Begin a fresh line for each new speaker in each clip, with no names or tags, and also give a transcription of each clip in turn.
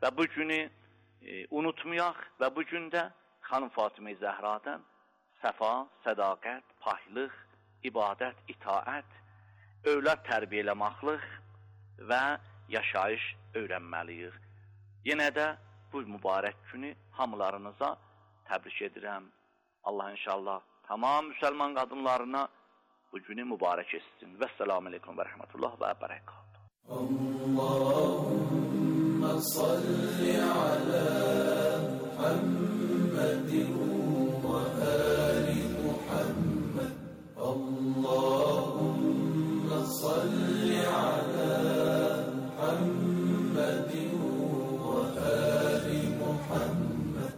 və bu günü unutmayaq və bu gündə xanım Fatimə Zəhradan səfa, sədaqət, pahlıq, ibadət, itaət, övlad tərbiyələmaqlıq və yaşayış öyrənməliyik. Yenə də bu mübarək günü hamılarınıza təbrik edirəm. Allah inşallah tamam müsəlman qadınlarına bu günü mübarək etsin. Vəssalamu aleykum və rəhmətullah və bərəkatuhu.
Allahümme salli alə Muhammedin və ali Muhammed. Allahümme salli alə Muhammedin və ali Muhammed.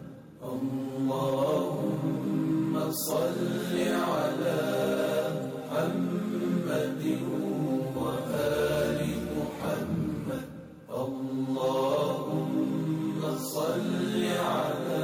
Allahümme salli alə Muhammedin və ali Muhammed. Allahümme salli alə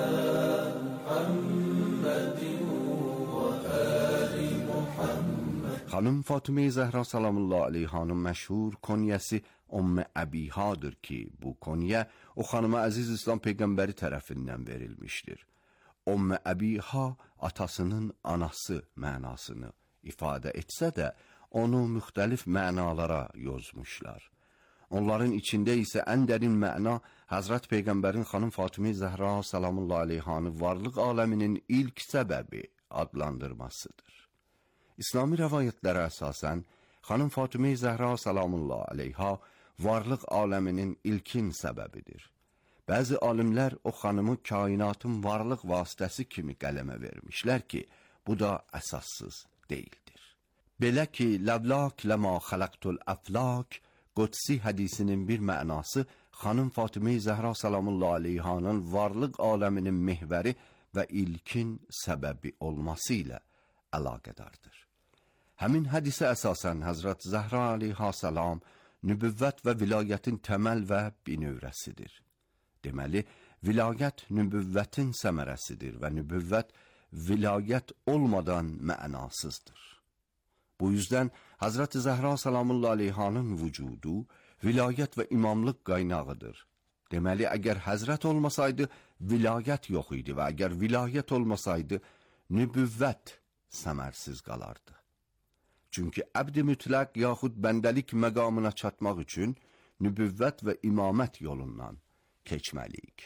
Muhammedin və ali Muhammed.
Xanım Fatimə Zəhra salamullah aleyhanın məşhur konyəsi Ümmü Əbihadır ki, bu konyə o xanıma əziz İslam Peyğəmbəri tərəfindən verilmişdir. Ümmü Əbiha atasının anası mənasını ifadə etsə də, onu müxtəlif mənalara yozmuşlar. Onların içində isə ən dərin məna Həzrət Peyğəmbərin xanım Fatimə Zəhra salamullah aleyhanı varlıq aləminin ilk səbəbi adlandırmasıdır. İslami rəvayətlərə əsasən, xanım Fatimə Zəhra salamullah aleyha varlıq aləminin ilkin səbəbidir. Bəzi alimlər o xanımı kainatın varlıq vasitəsi kimi qələmə vermişlər ki, bu da əsassız deyildir. Belə ki, ləvlak ləma xələqtul əflak Qudsi hədisinin bir mənası xanım Fatimə Zəhra salamullah aleyhanın varlıq aləminin mehvəri və ilkin səbəbi olması ilə əlaqədardır. Həmin hədisə əsasən Həzrət Zəhra aleyha salam nübüvvət və vilayətin təməl və binövrəsidir. Deməli, vilayət nübüvvətin səmərəsidir və nübüvvət vilayət olmadan mənasızdır. Bu yüzdən Həzrət Zəhra salamullah aleyhanın vücudu vilayət və imamlıq qaynağıdır. Deməli, əgər həzrət olmasaydı, vilayət yox idi və əgər vilayət olmasaydı, nübüvvət səmərsiz qalardı. Çünki əbd-i mütləq yaxud bəndəlik məqamına çatmaq üçün nübüvvət və imamət yolundan keçməliyik.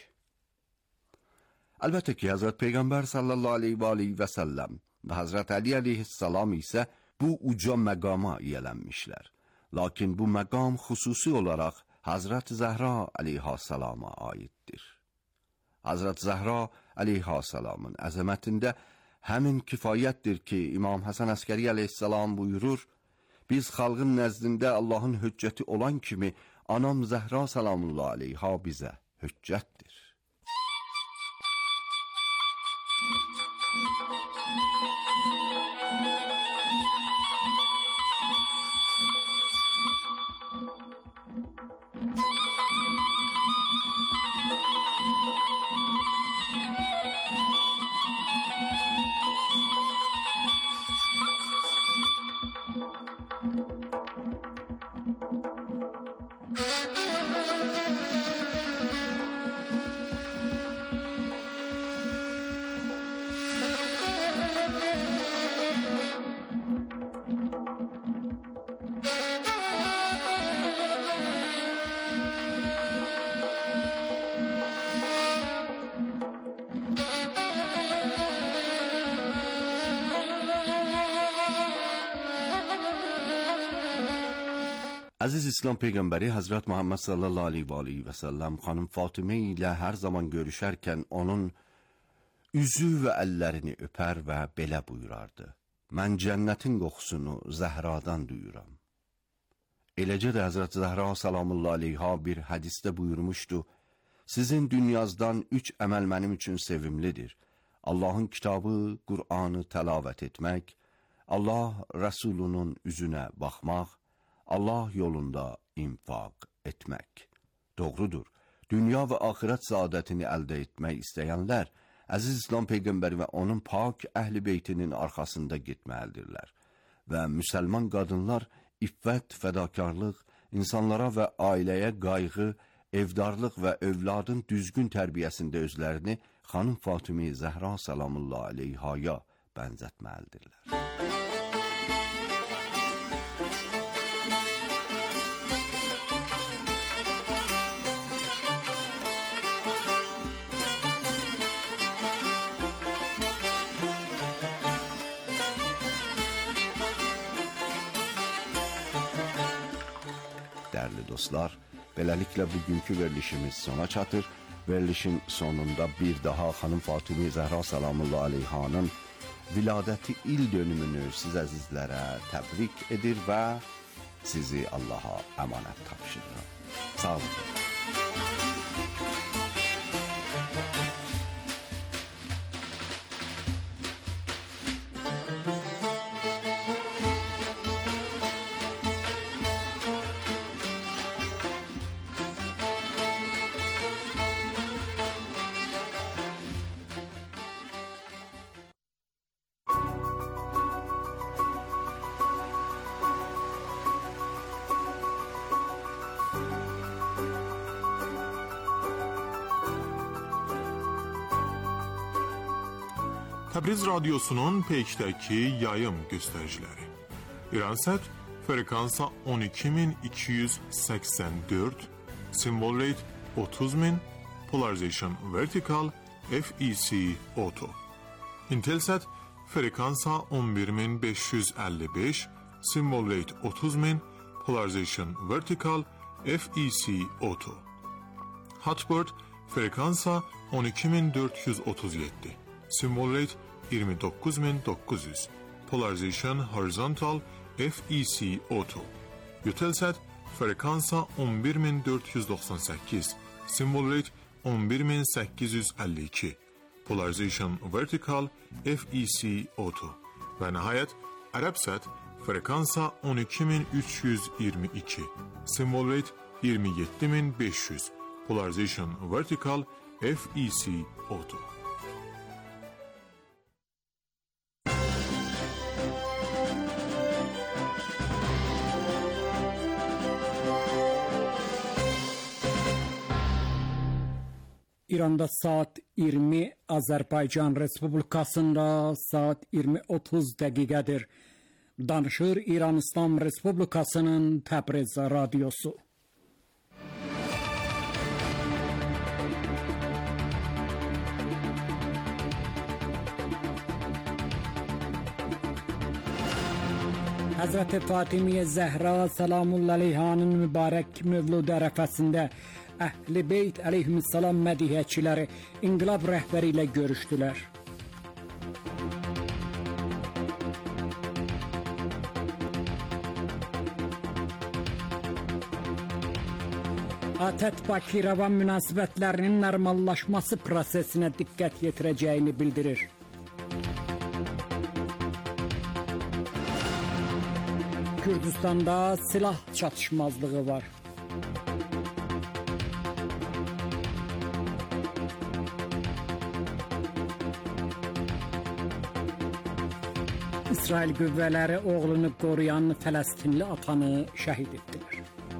Əlbəttə ki, Həzrət Peyğəmbər sallallahu aleyhi və səlləm və Həzrət Əli aleyhissalam isə bu uca məqama yiyələnmişlər. Lakin bu məqam xüsusi olaraq Həzrət Zəhra aleyhissalama aiddir. Həzrət Zəhra aleyhissalamın əzəmətində həmin kifayətdir ki, İmam Həsən Əskəri aleyhissalam buyurur, biz xalqın nəzdində Allahın hüccəti olan kimi, anam Zəhra salamullah aleyha bizə hüccətdir. Əziz İslam Peyğəmbəri Həzrət Muhammed sallallahu aleyhi və səlləm xanım Fatimə ilə hər zaman görüşərkən onun üzü və əllərini öpər və belə buyurardı. Mən cənnətin qoxusunu Zəhradan duyuram. Eləcə də Həzrət Zəhra salamullah aleyha bir hədisdə buyurmuşdu, sizin dünyazdan 3 əməl mənim üçün sevimlidir. Allahın kitabı, Qur'anı təlavət etmək, Allah Rəsulunun üzünə baxmaq, Allah yolunda infaq etmək. Doğrudur, dünya və axirət saadətini əldə etmək istəyənlər, əziz İslam Peyğəmbəri və onun pak əhl-i beytinin arxasında getməlidirlər. Və müsəlman qadınlar iffət, fədakarlıq, insanlara və ailəyə qayğı, evdarlıq və övladın düzgün tərbiyəsində özlərini xanım Fatıma Zəhra salamullah əleyhaya bənzətməlidirlər. Dəyərli dostlar, beləliklə bugünkü verilişimiz sona çatır. Verilişin sonunda bir daha xanım Fatıma Zəhra salamullah əleyhanın viladəti il dönümünü siz əzizlərə təbrik edir və sizi Allaha əmanət tapşırıram. Sağ olun.
Təbriz Radyosu'nun Pek'təki yayım göstəriciləri. İransat frekansa 12284, symbol rate 30000, polarization vertical, FEC auto. Intelsat frekansa 11555, symbol rate 30000, polarization vertical, FEC auto. Hotbird frekansa 12437, symbol rate 29900, polarization horizontal, FEC auto. Eutelsat frekansa 11498, symbol rate 11852, polarization vertical, FEC auto. Və nəhayət Arabsat frekansa 12322, symbol rate 27500, polarization vertical, FEC auto.
İranda saat 20, Azərbaycan Respublikasında saat 20:30 dəqiqədir. Danışır İran İslam Respublikasının Təbriz Radyosu. Həzrəti Fatıma Zəhra salamullah əleyhanın mübarək mövlud ərəfəsində Əhl-i Beyt əleyhissalam mədihəçiləri inqilab rəhbəri ilə görüşdülər. ATƏT-Bakı-İrəvan münasibətlərinin normallaşması prosesinə diqqət yetirəcəyini bildirir. Kürdistanda silah çatışmazlığı var. İsrail qüvvələri oğlunu qoruyan Fələstinli atanı şəhid etdilər.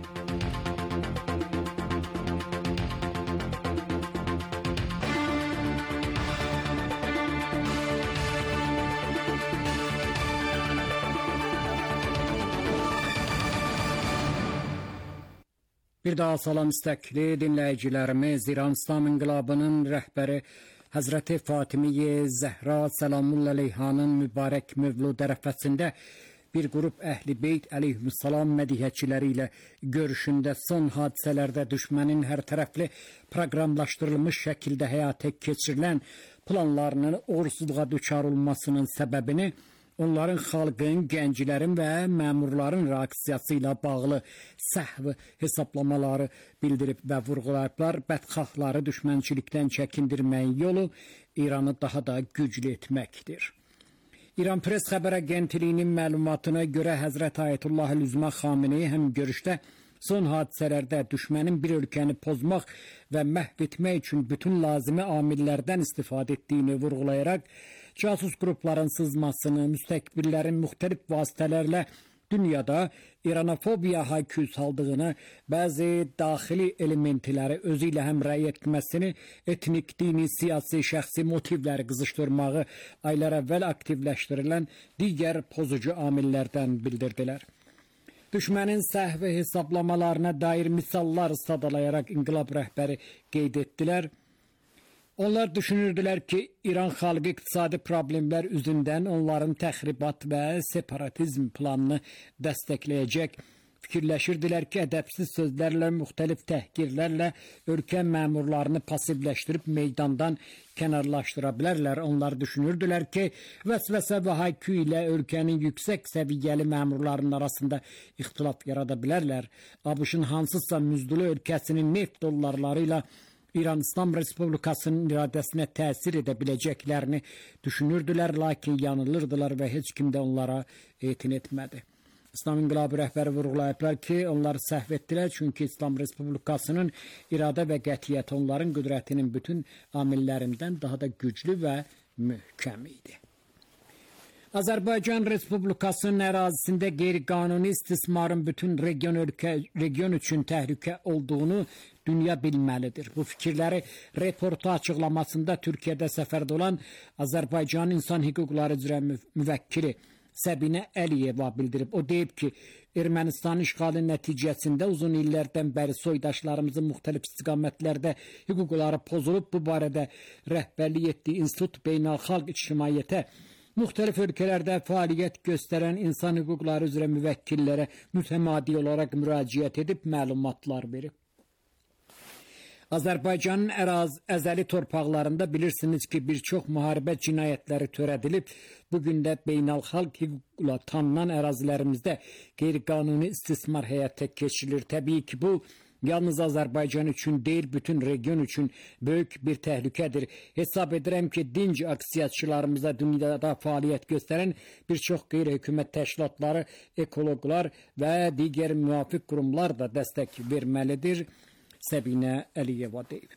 Bir daha salam istəkli dinləyicilərimiz, İran İslam İnqilabının rəhbəri Həzrəti Fatıma Zəhra salamullah əleyhanın mübarək mövlud ərəfəsində bir qrup Əhl-i Beyt əleyhissalam mədihəçiləri ilə görüşündə son hadisələrdə düşmənin hər tərəfli proqramlaşdırılmış şəkildə həyata keçirilən planlarının uğursuzluğa düçar olmasının səbəbini onların xalqın, gənclərin və məmurların reaksiyası ilə bağlı səhv hesablamaları bildirib və vurğulayıblar. Bədxahları düşmənçilikdən çəkindirməyin yolu İranı daha da güclü etməkdir. İran Press xəbər agentliyinin məlumatına görə Həzrət Ayətullah Üzma Xameneyi həm görüşdə son hadisələrdə düşmənin bir ölkəni pozmaq və məhv etmək üçün bütün lazımi amillərdən istifadə etdiyini vurğulayaraq, casus qrupların sızmasını, müstəkbirlərin müxtəlif vasitələrlə dünyada İranofobiya haykü saldığını, bəzi daxili elementləri özü ilə həmrəy etməsini, etnik, dini, siyasi, şəxsi motivləri qızışdırmağı aylar əvvəl aktivləşdirilən digər pozucu amillərdən bildirdilər. Düşmənin səhvi hesablamalarına dair misallar sadalayaraq inqilab rəhbəri qeyd etdilər. Onlar düşünürdülər ki, İran xalqı iqtisadi problemlər üzündən onların təxribat və separatizm planını dəstəkləyəcək. Fikirləşirdilər ki, ədəbsiz sözlərlə, müxtəlif təhqirlərlə ölkə məmurlarını passivləşdirib meydandan kənarlaşdıra bilərlər. Onlar düşünürdülər ki, vəsvəsə və haykü ilə ölkənin yüksək səviyyəli məmurlarının arasında ixtilaf yarada bilərlər. ABŞ-ın hansısa müzdülü ölkəsinin neft dollarları ilə İran İslam Respublikasının iradəsinə təsir edə biləcəklərini düşünürdülər, lakin yanılırdılar və heç kim də onlara etin etmədi. İslam İnqilabı rəhbəri vurğulayıblar ki, onlar səhv etdilər, çünki İslam Respublikasının iradə və qətiyyəti onların qüdrətinin bütün amillərindən daha da güclü və möhkəm idi. Azərbaycan Respublikasının ərazisində qeyri-qanuni istismarın bütün region üçün təhlükə olduğunu dünya bilməlidir. Bu fikirləri reportu açıqlamasında Türkiyədə səfərdə olan Azərbaycan İnsan Hüquqları üzrə müvəkkili Səbinə Əliyeva bildirib. O deyib ki, Ermənistan işğalı nəticəsində uzun illərdən bəri soydaşlarımızın müxtəlif istiqamətlərdə hüquqları pozulub. Bu barədə rəhbərlik etdiyi İnstitut Beynəlxalq İctimaiyyətə müxtəlif ölkələrdə fəaliyyət göstərən insan hüquqları üzrə müvəkkillərə mütəmadi olaraq müraciət edib məlumatlar verib. Azərbaycanın əzəli torpaqlarında bilirsiniz ki, bir çox müharibə cinayətləri törədilib. Bugün də beynəlxalq hüquqla tanınan ərazilərimizdə qeyri-qanuni istismar həyata keçirilir. Təbii ki, bu yalnız Azərbaycan üçün deyil, bütün region üçün böyük bir təhlükədir. Hesab edirəm ki, dinc aksiyatçılarımıza dünyada fəaliyyət göstərən bir çox qeyri-hökumət təşkilatları, ekoloqlar və digər müvafiq qurumlar da dəstək verməlidir. Səbinə Əliyeva deyib.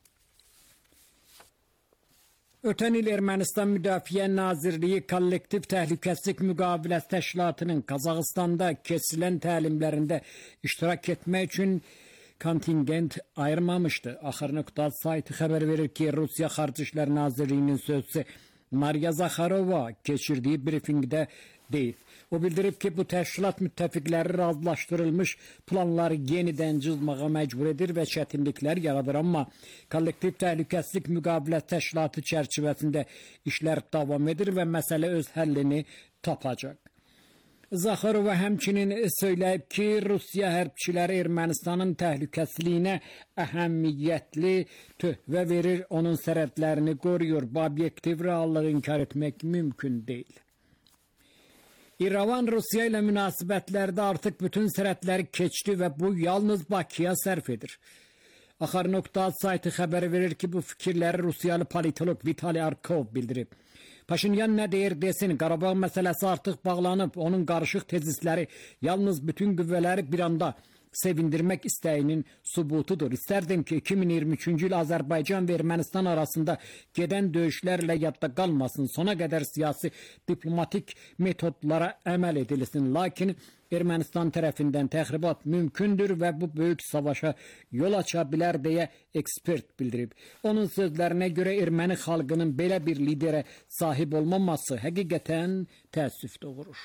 Ötən il Ermənistan Müdafiə Nazirliyi Kollektiv Təhlükəsizlik Müqaviləsi Təşkilatının Qazaxıstanda keçirilən təlimlərində iştirak etmək üçün kontingent ayırmamışdı. Axır.az sayti xəbər verir ki, Rusiya Xarici İşlər Nazirliyinin sözçüsü Mariya Zakharova keçirdiyi brifinqdə deyib. O bildirib ki, bu təşkilat müttəfiqləri razılaşdırılmış planları yenidən cızmağa məcbur edir və çətinliklər yaradır, amma kollektiv təhlükəsizlik müqaviləsi təşkilatı çərçivəsində işlər davam edir və məsələ öz həllini tapacaq. Zakharova həmçinin söyləyib ki, Rusiya hərbçiləri Ermənistanın təhlükəsizliyinə əhəmiyyətli töhfə verir, onun sərhədlərini qoruyur. Bu obyektiv reallığı inkar etmək mümkün deyil. İrəvan Rusiya ilə münasibətlərdə artıq bütün sərhədləri keçdi və bu yalnız Bakıya sərf edir. Axır.az sayti xəbər verir ki, bu fikirləri Rusiyalı politolog Vitali Arkov bildirib. Paşinyan nə deyir desin, Qarabağ məsələsi artıq bağlanıb, onun qarışıq tezisləri yalnız bütün qüvvələri bir anda sevindirmək istəyinin sübutudur. İstərdim ki, 2023-cü il Azərbaycan və Ermənistan arasında gedən döyüşlərlə yadda qalmasın, sona qədər siyasi diplomatik metodlara əməl edilsin. Lakin Ermənistan tərəfindən təxribat mümkündür və bu böyük savaşa yol aça bilər deyə ekspert bildirib. Onun sözlərinə görə erməni xalqının belə bir liderə sahib olmaması həqiqətən təəssüf doğurur.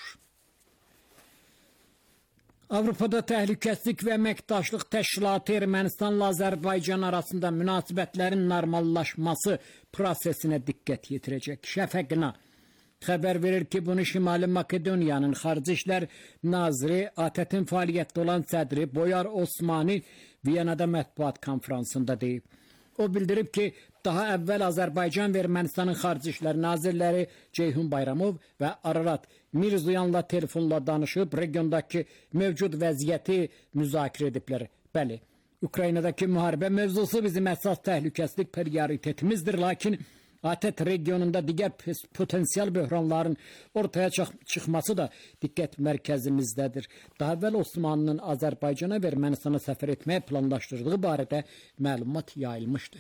Avropada Təhlükəsizlik və Əməkdaşlıq Təşkilatı Ermənistanla Azərbaycan arasında münasibətlərin normallaşması prosesinə diqqət yetirəcək. Şəfəqina xəbər verir ki, bunu Şimali Makedoniyanın Xarici İşlər Naziri ATƏT-in fəaliyyətdə olan sədri Boyar Osmani Viyanada mətbuat konfransında deyib. O bildirib ki, daha əvvəl Azərbaycan və Ermənistanın Xarici İşlər Nazirləri Ceyhun Bayramov və Ararat Mirzoyanla telefonla danışıb, regiondakı mövcud vəziyyəti müzakirə ediblər. Bəli, Ukraynadakı müharibə mövzusu bizim əsas təhlükəsizlik prioritetimizdir, lakin ATƏT regionunda digər potensial böhranların ortaya çıxması da diqqət mərkəzimizdədir. Daha əvvəl Osmanlının Azərbaycana və Ermənistana səfər etməyə planlaşdırdığı barədə məlumat yayılmışdı.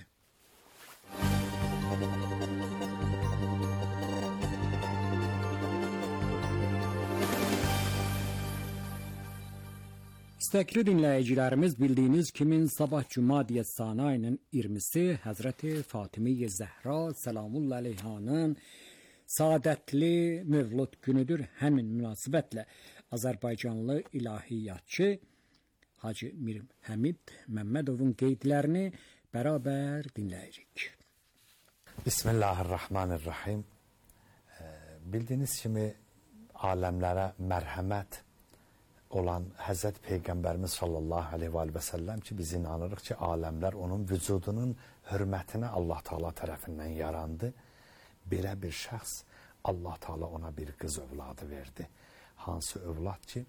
İstəkli dinləyicilərimiz, bildiyiniz kimi sabah Cuma Diyəstanı ayının 20-si Həzrəti Fatimə-i Zəhra Səlamullah əleyhanın saadətli mövlud günüdür. Həmin münasibətlə Azərbaycanlı ilahiyyatçı Hacı Mir Həmid Məmmədovun qeydlərini bərabər dinləyəcək.
Bismillahirrahmanirrahim. Bildiyiniz kimi aləmlərə mərhəmət olan Həzrət Peyğəmbərimiz sallallahu aleyhi və səlləm ki, biz inanırıq ki, aləmlər onun vücudunun hörmətinə Allah Taala tərəfindən yarandı. Belə bir şəxs Allah Taala ona bir qız övladı verdi. Hansı övlad ki,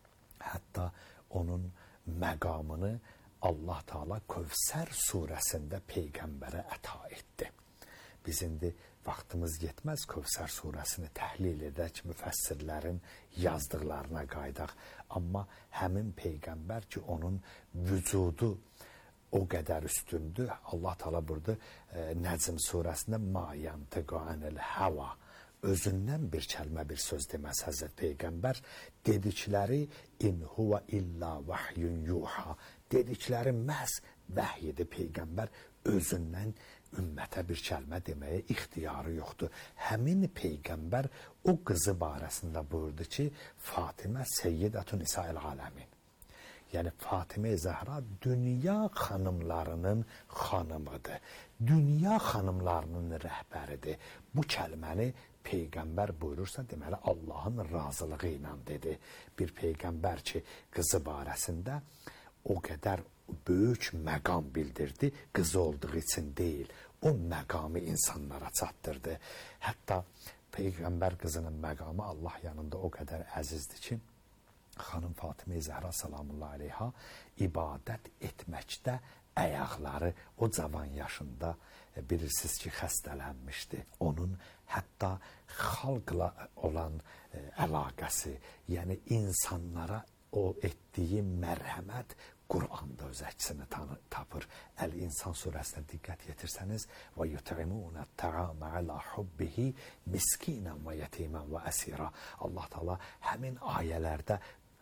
hətta onun məqamını Allah Taala Kövsər surəsində Peyğəmbərə əta etdi. Biz indi vaxtımız yetməz Kövsər surəsini təhlil edək, müfəssirlərin yazdıqlarına qaydaq. Amma həmin Peyğəmbər ki, onun vücudu o qədər üstündür. Allah Taala burada Nəcm surəsində ma yantiqu anil hava, özündən bir kəlmə, bir söz deməz Həzrət Peyğəmbər. Dedikləri in huva illa vahyun yuha, dedikləri məhz vəhyidir. Peyğəmbər özündən ümmətə bir kəlmə deməyə ixtiyarı yoxdur. Həmin Peyğəmbər o qızı barəsində buyurdu ki, Fatimə Seyyidətun Nisa'il aləmin. Yəni Fatimə Zəhra dünya xanımlarının xanımıdır. Dünya xanımlarının rəhbəridir. Bu kəlməni Peyğəmbər buyurursa, deməli Allahın razılığı ilə dedi. Bir Peyğəmbər ki, qızı barəsində o qədər böyük məqam bildirdi, qızı olduğu üçün deyil, o məqamı insanlara çatdırdı. Hətta Peyğəmbər qızının məqamı Allah yanında o qədər əzizdir ki, xanım Fatimə Zəhra salamullah aleyha ibadət etməkdə ayaqları o cavan yaşında bilirsiniz ki, xəstələnmişdi. Onun hətta xalqla olan əlaqəsi, yəni insanlara o etdiyi mərhəmət Qur'anda öz əksini tapır. Əl-İnsan surəsinə diqqət yetirsəniz və yut'imunə ta'amə alə hubbihi miskinən və yetimən və əsira. Allah Taala həmin ayələrdə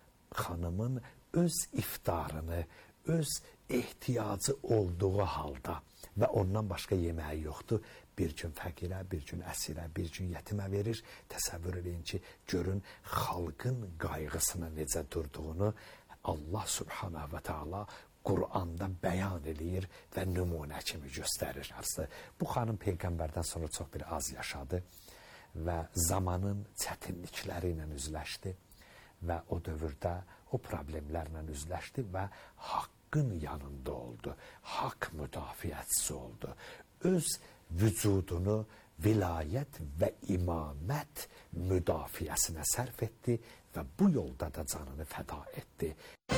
xanımın öz iftarını, öz ehtiyacı olduğu halda və ondan başqa yeməyi yoxdur, bir gün fəqirə, bir gün əsirə, bir gün yetimə verir. Təsəvvür edin ki, görün xalqın qayğısına necə durduğunu Allah Subhanahu və Teala Qur'anda bəyan eləyir və nümunə kimi göstərir. Bu xanım Peyğəmbərdən sonra çox bir az yaşadı və zamanın çətinlikləri ilə üzləşdi və o dövrdə o problemlərlə üzləşdi və haqqın yanında oldu, haqq müdafiəçisi oldu. Öz vücudunu vilayət və imamət müdafiəsinə sərf etdi və bu yolda da canını fəda etdi.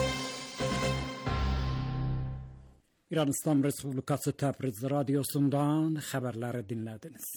İran İslam Respublikası Təbriz radiosundan xəbərləri dinlədiniz.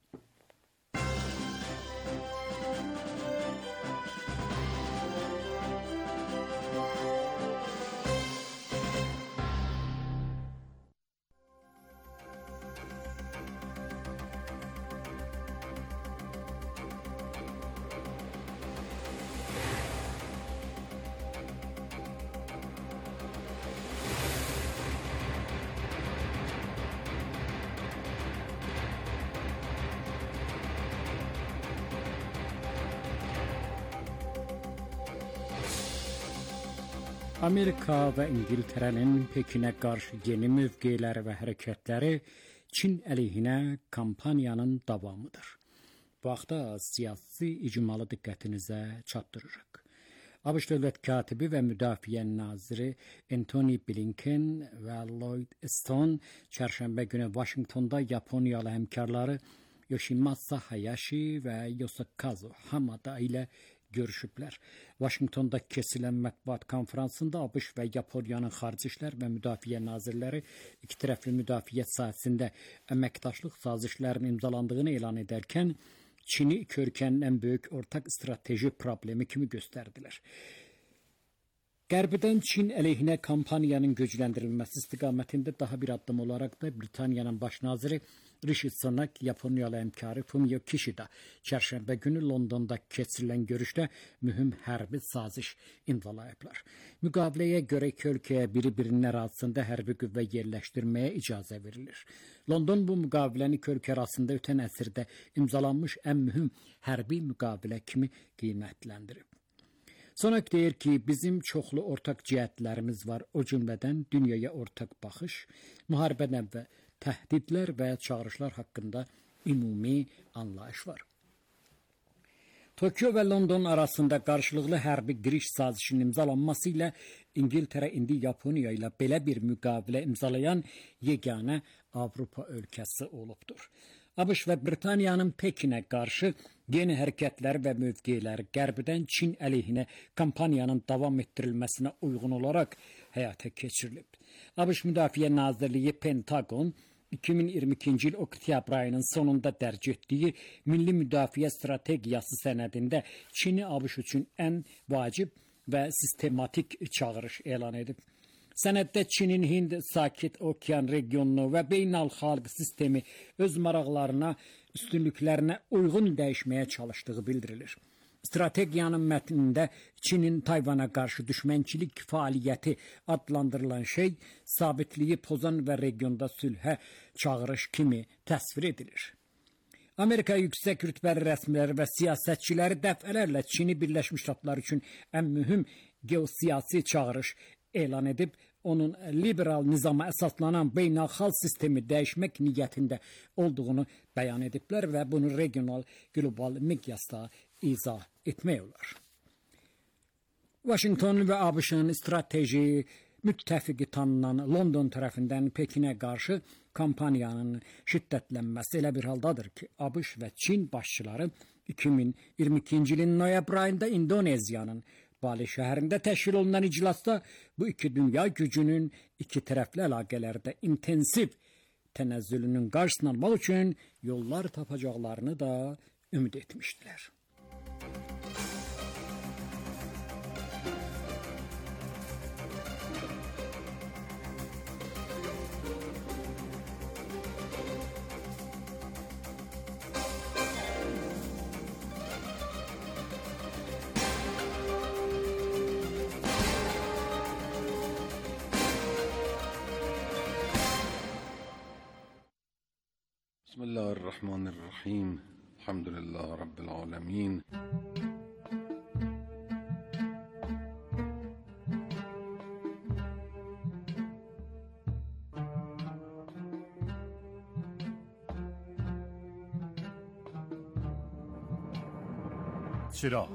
Amerika və İngiltərənin Pekinə qarşı yeni mövqeləri və hərəkətləri Çin əleyhinə kampaniyanın davamıdır. Bu haqda siyasi icmalı diqqətinizə çatdırırıq. ABŞ dövlət katibi və müdafiə naziri Antony Blinken və Lloyd Austin çərşənbə günü Vaşinqtonda Yaponiyalı həmkarları Yoshimasa Hayashi və Yoshikazu Hamada ilə görüşüblər. Vaşinqtonda keçirilən mətbuat konfransında ABŞ və Yaponiyanın xarici işlər və müdafiə nazirləri iki tərəfli müdafiə sahəsində əməkdaşlıq sazişlərinin imzalandığını elan edərkən Çini körkənin ən böyük ortaq strateji problemi kimi göstərdilər. Qərbdən Çin əleyhinə kampaniyanın gücləndirilməsi istiqamətində daha bir addım olaraq da Britaniyanın baş naziri Rishi Sunak, Yaponiyalı həmkarı Fumio Kishida çərşənbə günü Londonda keçirilən görüşdə mühüm hərbi saziş imzalayıblar. Müqaviləyə görə iki ölkəyə biri-birinin ərazisində hərbi qüvvə yerləşdirməyə icazə verilir. London bu müqaviləni iki ölkə arasında ötən əsrdə imzalanmış ən mühüm hərbi müqavilə kimi qiymətləndirib. Sunak deyir ki, bizim çoxlu ortaq cəhətlərimiz var, o cümlədən dünyaya ortaq baxış, müharibədən və təhdidlər və çağırışlar haqqında ümumi anlayış var. Tokyo və London arasında qarşılıqlı hərbi giriş sazişinin imzalanması ilə İngiltərə indi Yaponiya ilə belə bir müqavilə imzalayan yeganə Avropa ölkəsi olubdur. ABŞ və Britaniyanın Pekinə qarşı yeni hərəkətlər və mövqeləri Qərbdən Çin əleyhinə kampaniyanın davam etdirilməsinə uyğun olaraq həyata keçirilib. ABŞ Müdafiə Nazirliyi Pentagon 2022-ci il oktyabr ayının sonunda dərc etdiyi Milli Müdafiə Strategiyası sənədində Çini ABŞ üçün ən vacib və sistematik çağırış elan edib. Sənəddə Çinin Hind Sakit Okean regionunu və beynəlxalq sistemi öz maraqlarına, üstünlüklərinə uyğun dəyişməyə çalışdığı bildirilir. Strategiyanın mətnində Çinin Tayvana qarşı düşmənçilik fəaliyyəti adlandırılan şey sabitliyi pozan və regionda sülhə çağırış kimi təsvir edilir. Amerika yüksək rütbəli rəsmiləri və siyasətçiləri dəfələrlə Çini Birləşmiş Ştatlar üçün ən mühüm geosiyasi çağırış elan edib, onun liberal nizama əsaslanan beynəlxalq sistemi dəyişmək niyyətində olduğunu bəyan ediblər və bunu regional, global miqyasda izah etmək olar. Washington və ABŞ-ın strateji müttəfiqi tanınan London tərəfindən Pekinə qarşı kampaniyanın şiddətlənməsi elə bir haldadır ki, ABŞ və Çin başçıları 2022-ci ilin noyabr ayında İndoneziyanın Bali şəhərində təşkil olunan iclasda bu iki dünya gücünün iki tərəfli əlaqələrdə intensiv tənəzzülünün qarşısını almaq üçün yollar tapacaqlarını da ümid etmişdilər.
بسم الله الرحمن الرحیم الحمد لله رب العالمین چراغ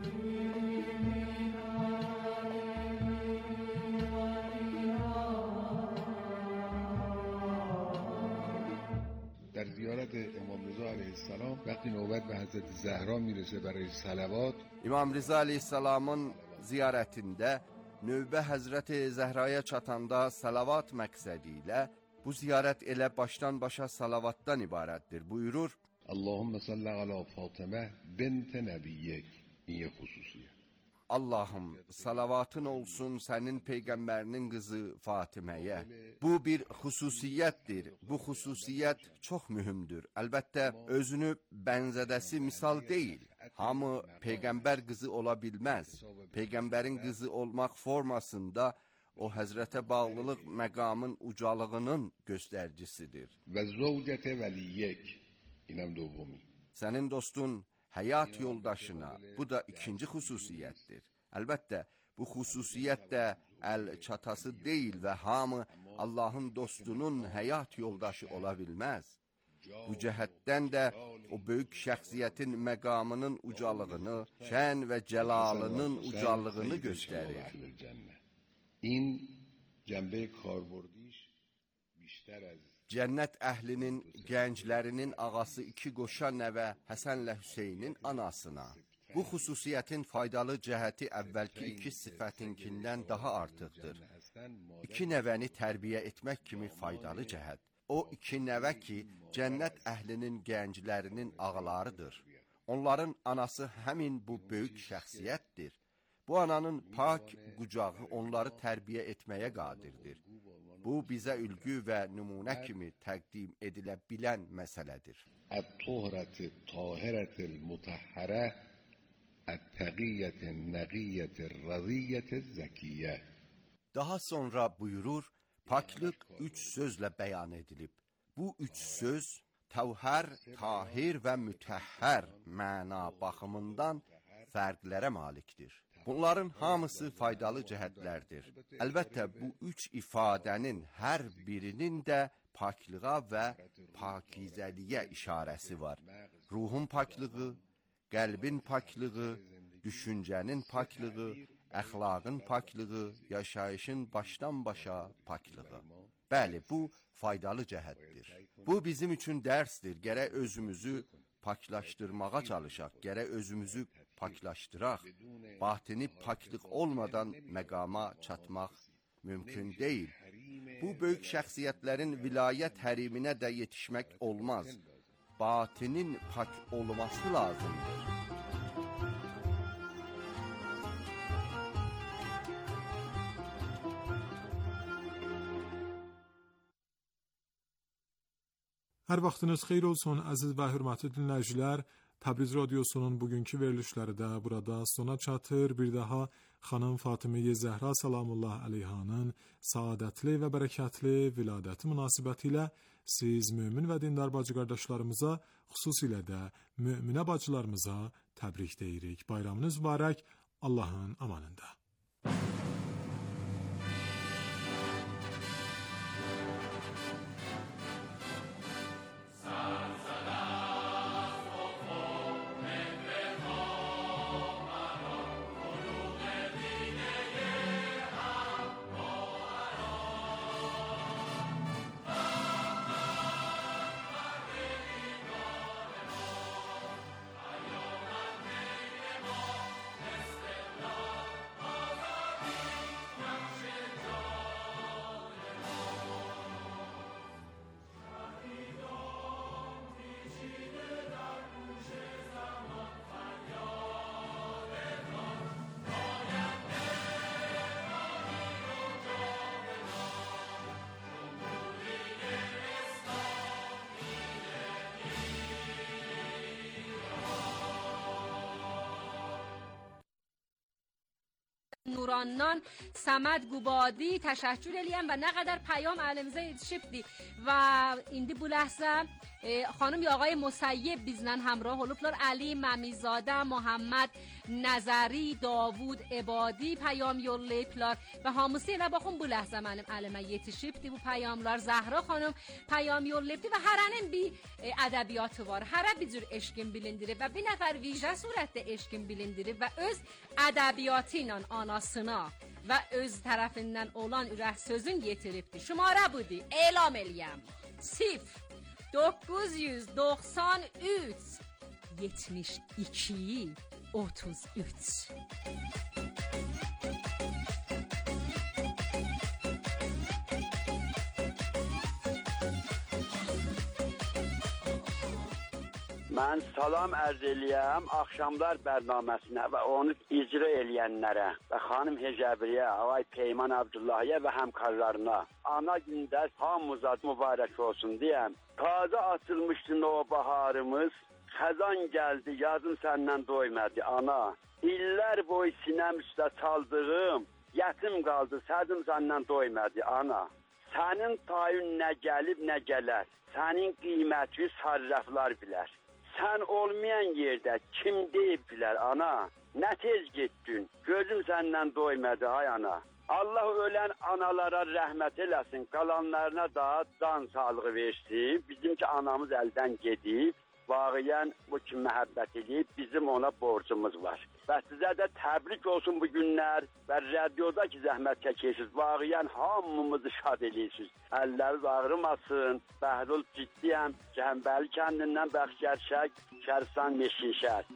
در زیارت امام رضا علیه السلام وقتی نوبت به حضرت زهرا میرسه برای صلوات
İmam Rıza Aleyhisselam'ın ziyaretinde növbə Həzrəti Zəhraya çatanda salavat məqsədiyle bu ziyaret elə baştan başa salavattan ibarətdir buyurur.
Allahümme salli ala Fatıma bint Nebiyyek. İyi hususiye.
Allah'ım salavatın olsun sənin peyğəmbərinin qızı Fatiməyə. Bu bir xüsusiyyətdir. Bu xüsusiyyət çox mühümdür. Əlbəttə özünü bənzədəsi misal deyil. Hamı peyğəmbər qızı ola bilməz. Peyğəmbərin qızı olmaq formasında o həzrətə bağlılıq məqamın ucalığının göstəricisidir.
Və zəvcətə vəliyyək. İnəm dövvumi.
Sənin dostun həyat yoldaşına, bu da ikinci xüsusiyyətdir. Əlbəttə, bu xüsusiyyət də əl çatası deyil və hamı Allahın dostunun həyat yoldaşı ola bilməz. Bu cəhətdən də o böyük şəxsiyyətin məqamının ucalığını, şən və cəlalının ucalığını göstərir.
İn cəmbə karbordiş biştər az
Cənnət əhlinin, gənclərinin ağası iki qoşa nəvə Həsənlə Hüseynin anasına. Bu xüsusiyyətin faydalı cəhəti əvvəlki iki sifətinkindən daha artıqdır. İki nəvəni tərbiyə etmək kimi faydalı cəhət. O iki nəvə ki, cənnət əhlinin gənclərinin ağalarıdır. Onların anası həmin bu böyük şəxsiyyətdir. Bu ananın pak qucağı onları tərbiyə etməyə qadirdir. Bu bizə ülgü və nümunə kimi təqdim edilə bilən məsələdir.
الطهرة الطاهرة المطهرة التقية النقية الرضية الزكية.
Daha sonra buyurur, paklıq 3 sözlə bəyan edilib. Bu 3 söz təvhər, tahir və mütəhhər məna baxımından fərqlərə malikdir. Bunların hamısı faydalı cəhətlərdir. Əlbəttə, bu 3 ifadənin hər birinin də paklığa və pakizəliyə işarəsi var. Ruhun paklığı, qəlbin paklığı, düşüncənin paklığı, əxlaqın paklığı, yaşayışın başdan başa paklığı. Bəli, bu faydalı cəhətdir. Bu bizim üçün dərsdir. Gərək özümüzü paklaşdırmağa çalışaq, gərək özümüzü paklaşdıraq. Batini paklıq olmadan məqama çatmaq mümkün deyil. Bu böyük şəxsiyyətlərin vilayət həriminə də yetişmək olmaz. Batinin pak olması lazımdır.
Hər vaxtınız xeyir olsun, əziz və hörmətli dinləyicilər. Təbriz Radiosunun bugünkü verilişləri də burada sona çatır. Bir daha xanım Fatımiyə Zəhra salamullah əleyhanın saadətli və bərəkətli viladəti münasibətilə siz mömin və dindar bacı qardaşlarımıza, xüsusilə də möminə bacılarımıza təbrik deyirik. Bayramınız mübarək, Allahın amanında.
نورانان سمد گوبادی تشکر الیم و نقدر پیام علمزه شپدی و ایندی بو لحظه خانم یا آقای مسیب بیزنن همراه هلوپلار علی ممیزاده محمد نظری داوود عبادی پیام یولی پلار و hamısı ilə baxın bu ləhzə mənim əlimə yetişibdi bu peyamlar. Zəhra xanım peyam yollabdı və hərənin bir ədəbiyyatı var. Hərə bir cür eşqin bilindirib və bir nəfər vicə surətdə eşqin bilindirib və öz ədəbiyyatı ilə anasına və öz tərəfindən olan ürək sözün yetiribdi. Şumara budur, elam eləyəm. 0993 72 33.
Mən salam ərz eləyəm axşamlar bərnaməsinə və onu icra eləyənlərə və xanım Hecəbriyə, ağay Peyman Abdullahiyə və həmkarlarına ana gündə hamımıza mübarək olsun deyəm. Taze açılmışdı nobaharımız, xəzan gəldi, yazım səndən doymadı ana. İllər boyu sinəm üstə çaldığım, yetim qaldı, sədim səndən doymadı ana. Sənin tayın nə gəlib, nə gələr, sənin qiyməti sarraflar bilər. Sən olmayan yerdə kim deyib bilər ana? Nə tez getdin, gözüm səndən doymadı ay ana. Allah ölən analara rəhmət eləsin, qalanlarına da can sağlığı versin. Bizimki anamız əldən gedib, vaqiyən bu ki məhəbbət edib, bizim ona borcumuz var. Və sizə də təbrik olsun bu günlər və radioda ki zəhmət çəkirsiniz, vaqiyən hamımızı şad edirsiniz. Əlləriniz ağrımasın, Bəhrul ciddiyəm, Cəmbəli kəndindən Bəxşərşək, Şərifsan Meşinşər.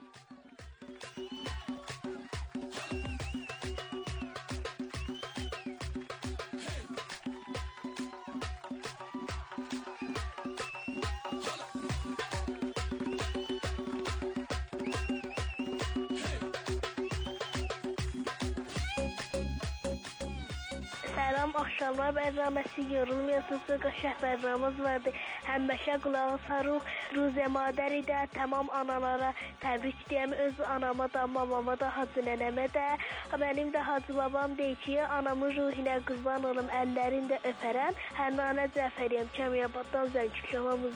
Salam, axşamlar bərnaməsi yorulmayasınız, qəşəng bərnaməz vardı. Həmişə qulağı sarıq, Ruzə Madəri də, tamam analara təbrik deyəm, öz anama da, mamama da, hacı nənəmə də. Mənim də hacı babam deyir ki, anamın ruhinə qurban olum, əllərini də öpərəm. Hənanə Cəfəriyəm, Kəmiyabaddan Zəngişovamız.